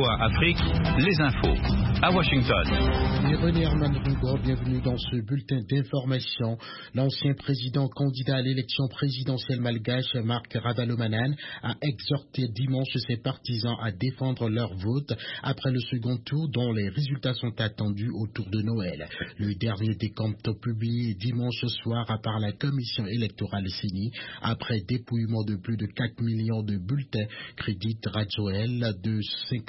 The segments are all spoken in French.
VOA Afrique, les infos. À Washington. René Herman Rungo, bienvenue dans ce bulletin d'information. L'ancien président candidat à l'élection présidentielle malgache, Marc Ravalomanane, a exhorté dimanche ses partisans à défendre leur vote après le second tour dont les résultats sont attendus autour de Noël. Le dernier décompte publié dimanche soir par la commission électorale CENI après dépouillement de plus de 4 millions de bulletins crédite Radjoel de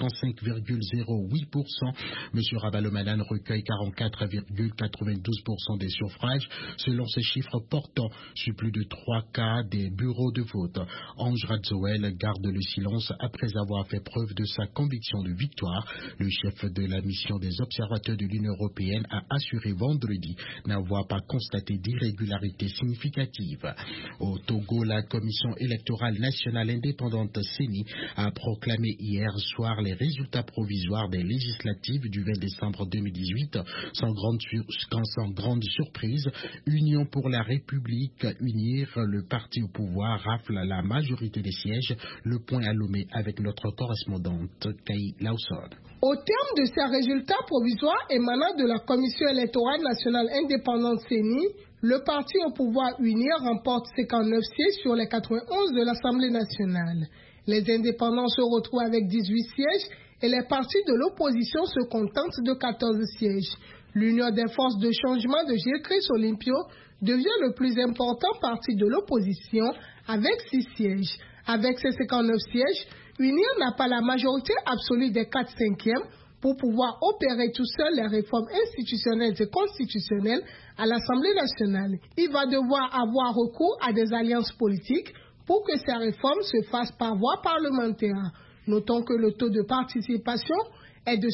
55,08%. M. Ravalomanane recueille 44,92% des suffrages selon ces chiffres portant sur plus de 3 quarts des bureaux de vote. Ange Radjoel garde le silence après avoir fait preuve de sa conviction de victoire. Le chef de la mission des observateurs de l'Union européenne a assuré vendredi n'avoir pas constaté d'irrégularité significative. Au Togo, la commission électorale nationale indépendante CENI a proclamé hier soir les résultats provisoires des législatives du 20 décembre 2018 sans grande surprise. Union pour la République, UNIR, le parti au pouvoir, rafle la majorité des sièges. Le point à Lomé avec notre correspondante Kai Lawson. Au terme de ces résultats provisoires émanant de la Commission électorale nationale indépendante CENI, le parti au pouvoir UNIR remporte 59 sièges sur les 91 de l'Assemblée nationale. Les indépendants se retrouvent avec 18 sièges et les partis de l'opposition se contentent de 14 sièges. L'Union des forces de changement de Gilles-Christ Olympio devient le plus important parti de l'opposition avec 6 sièges. Avec ses 59 sièges, UNIR n'a pas la majorité absolue des 4/5 pour pouvoir opérer tout seul les réformes institutionnelles et constitutionnelles à l'Assemblée nationale. Il va devoir avoir recours à des alliances politiques pour que ces réformes se fassent par voie parlementaire. Notons que le taux de participation est de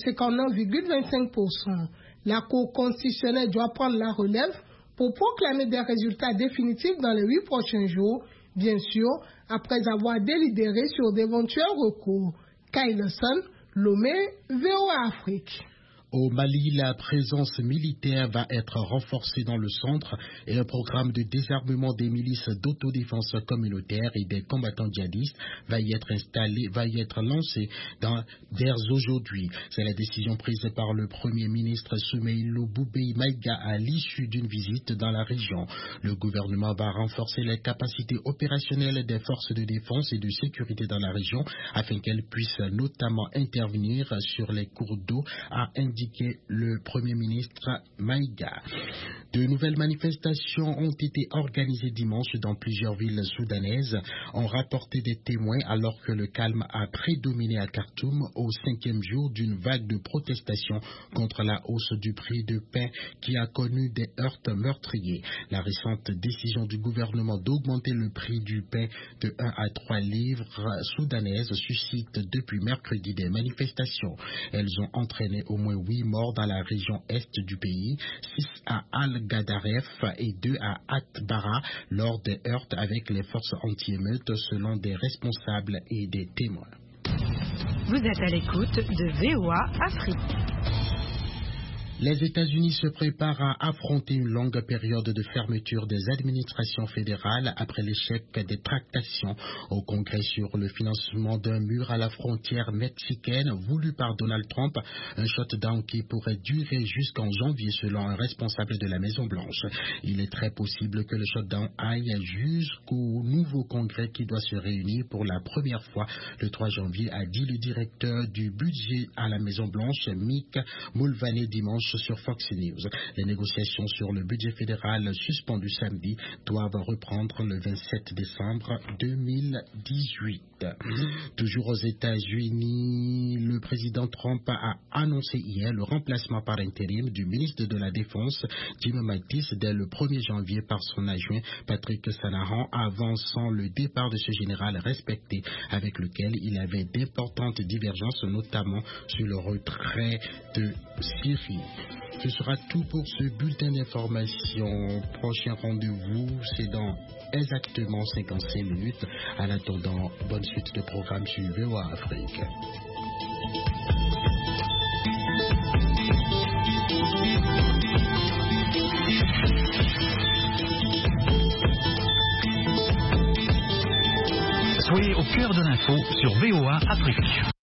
59,25%. La Cour constitutionnelle doit prendre la relève pour proclamer des résultats définitifs dans les 8 prochains jours, bien sûr, après avoir délibéré sur d'éventuels recours. Kyle Lomé, VOA Afrique. Au Mali, la présence militaire va être renforcée dans le centre et un programme de désarmement des milices d'autodéfense communautaire et des combattants djihadistes va y être lancé dès aujourd'hui. C'est la décision prise par le Premier ministre Soumeïlou Boubèye Maïga à l'issue d'une visite dans la région. Le gouvernement va renforcer les capacités opérationnelles des forces de défense et de sécurité dans la région afin qu'elles puissent notamment intervenir sur les cours d'eau, a indiqué le Premier ministre Maïga. De nouvelles manifestations ont été organisées dimanche dans plusieurs villes soudanaises, ont rapporté des témoins alors que le calme a prédominé à Khartoum au 5e jour d'une vague de protestations contre la hausse du prix de pain qui a connu des heurts meurtriers. La récente décision du gouvernement d'augmenter le prix du pain de 1 à 3 livres soudanaises suscite depuis mercredi des manifestations. Elles ont entraîné au moins 8 morts dans la région est du pays, 6 à Al-Gadaref et 2 à Atbara lors des heurts avec les forces anti-émeutes selon des responsables et des témoins. Vous êtes à l'écoute de VOA Afrique. Les États-Unis se préparent à affronter une longue période de fermeture des administrations fédérales après l'échec des tractations au Congrès sur le financement d'un mur à la frontière mexicaine voulu par Donald Trump, un shutdown qui pourrait durer jusqu'en janvier selon un responsable de la Maison-Blanche. Il est très possible que le shutdown aille jusqu'au nouveau Congrès qui doit se réunir pour la première fois le 3 janvier, a dit le directeur du budget à la Maison-Blanche, Mick Mulvaney, dimanche sur Fox News. Les négociations sur le budget fédéral suspendu samedi doivent reprendre le 27 décembre 2018. Toujours aux États-Unis, le président Trump a annoncé hier le remplacement par intérim du ministre de la Défense, Jim Mattis, dès le 1er janvier par son adjoint Patrick Shanahan, avançant le départ de ce général respecté avec lequel il avait d'importantes divergences, notamment sur le retrait de Syrie. Ce sera tout pour ce bulletin d'information. Prochain rendez-vous, c'est dans exactement 55 minutes. En attendant, bonne suite de programme sur VOA Afrique. Soyez au cœur de l'info sur VOA Afrique.